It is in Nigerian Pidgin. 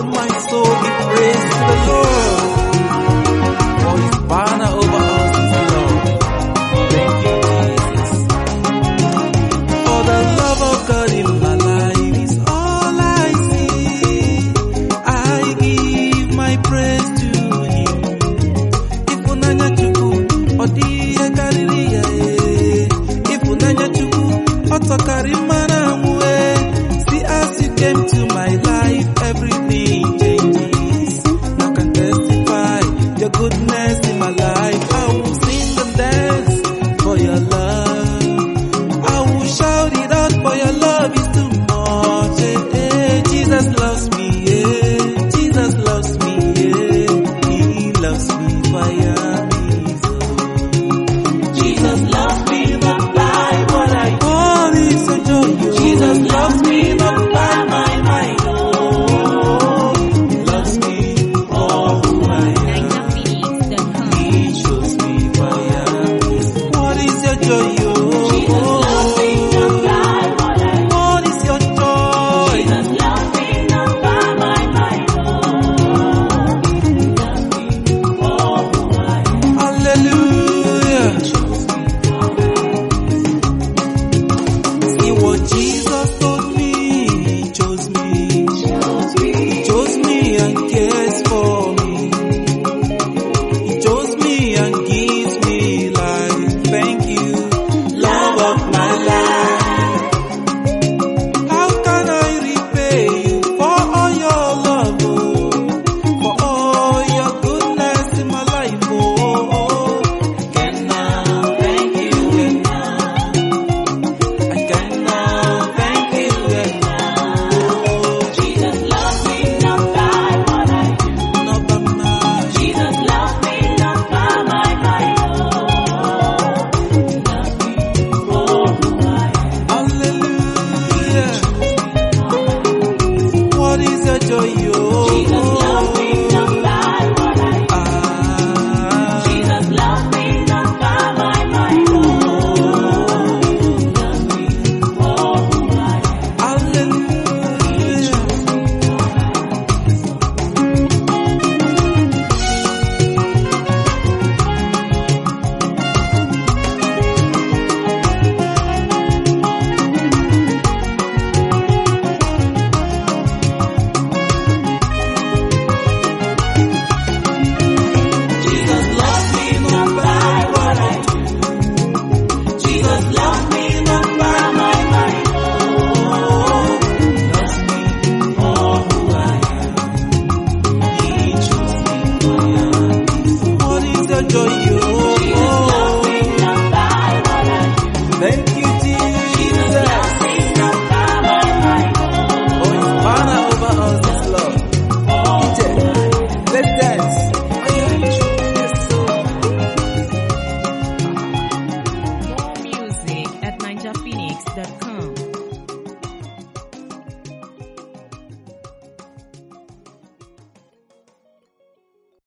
Oh my soul, give praise to the Lord. For his banner over us is love. Thank you, Jesus. For the love of God in my life is all I see. I give my praise to him. Ifunanya Chukwu, odiye kariri ya Ifunanya Chukwu, otokari mara mwe. See as you came to my life, everything changes. Now I can testify your goodness in my life. I will sing and dance for your love. I will shout it out for your love is too much. Jesus loves me, Jesus loves me, he loves me, fire me so. Jesus loves me, not by what I do. Oh, it's a joy. Jesus loves me, not by my mind. Oh, He loves me for who I am. He shows me fire. What is your joy? Jesus loves me, not by what I do. What is your joy? Jesus loves me, not by my mind. Oh, he loves me for who I am. Hallelujah. See what Jesus told me. He chose me. He chose me and cares for me. He chose me and gives me life. Thank you, love of my life. How can I repay you for all your love, for all your goodness in my life, I cannot thank you enough. I cannot thank you enough. Jesus loves me, not by what I do. Not by much. Jesus loves me, not by my mind. Oh, he loves me for who I am. Hallelujah. What is your joy? Jesus loves me, not by what I do. Jesus loves me, not by my mind. Oh, he loves me for who I am. Hallelujah. Jesus loves me, not by what I do. Jesus loves me, not by my mind. Oh, he loves me for who I am. He chose me for your peace. What is your joy? Jesus loves me, not by what I do. Thank you.